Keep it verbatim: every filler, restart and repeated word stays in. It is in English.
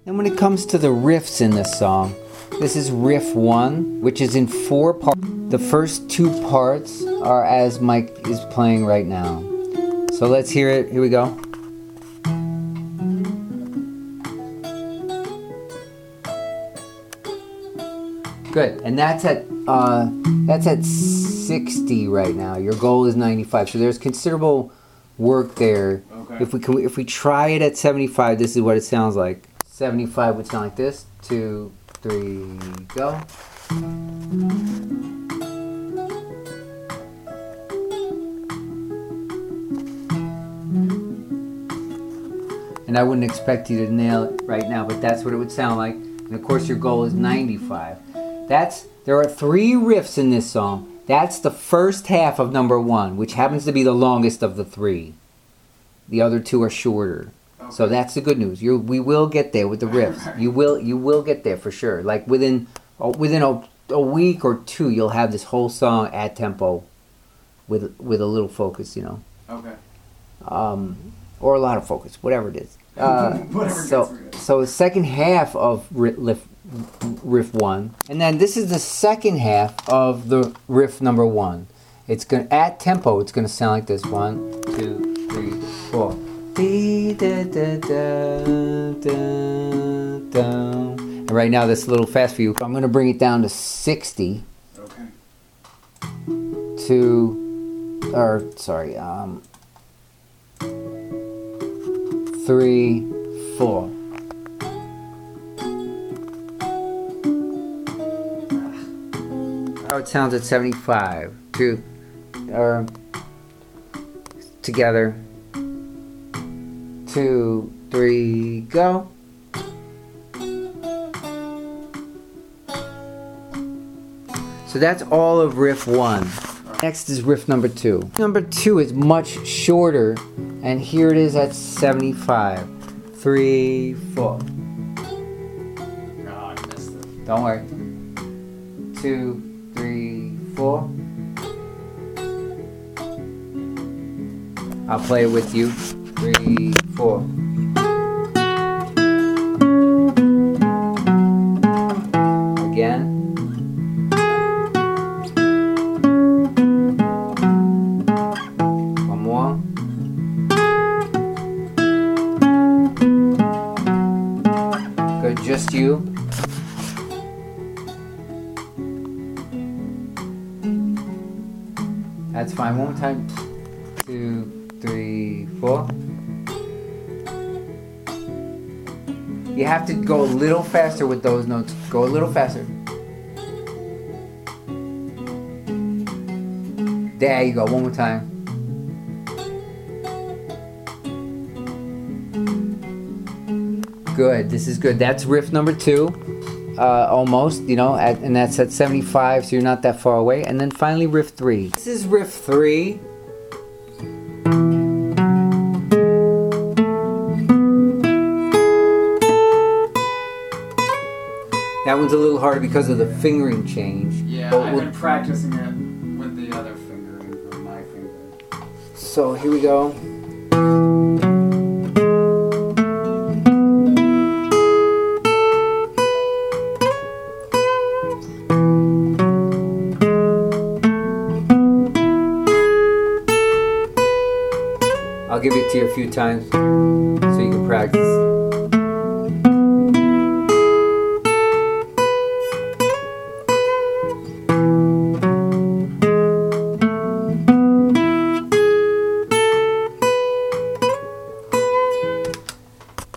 And when it comes to the riffs in this song, this is riff one, which is in four parts. The first two parts are as Mike is playing right now. So let's hear it. Here we go. Good, and that's at uh, that's at sixty right now. Your goal is ninety-five, so there's considerable work there. Okay. If we can, if we try it at seventy-five, this is what it sounds like. seventy-five would sound like this. Two, three, go. And I wouldn't expect you to nail it right now, but that's what it would sound like. And of course, your goal is ninety-five. That's, there are three riffs in this song. That's the first half of number one, which happens to be the longest of the three. The other two are shorter. Okay. So that's the good news. You, we will get there with the riffs. You will, you will get there for sure. Like within, uh, within a, a week or two, you'll have this whole song at tempo, with with a little focus, you know. Okay. Um, or a lot of focus, whatever it is. Uh, Whatever so, gets me. so the second half of riff, riff one, and then this is the second half of the riff number one. It's gonna at tempo. It's gonna sound like this: one, two, three, four. Dee, da, da, da, da, da. And right now, that's a little fast for you. I'm gonna bring it down to sixty. Okay. To, or sorry, um. Three, four. How it sounds at seventy-five. Two, or together. Two, three, go. So that's all of riff one. Next is riff number two. Number two is much shorter, and here it is at seventy-five. Three, four. Oh, I missed it. Don't worry. Two, three, four. I'll play it with you. Three, four. Again. Just you. That's fine. One more time. Two, three, four. You have to go a little faster with those notes. Go a little faster. There you go. One more time. Good. This is good. That's riff number two, uh, almost, you know, at, and that's at seventy-five, so you're not that far away. And then finally riff three. This is riff three. That one's a little harder because of the fingering change. Yeah, But I've we'll- been practicing it with the other finger and my finger. So here we go. I'll give it to you a few times so you can practice.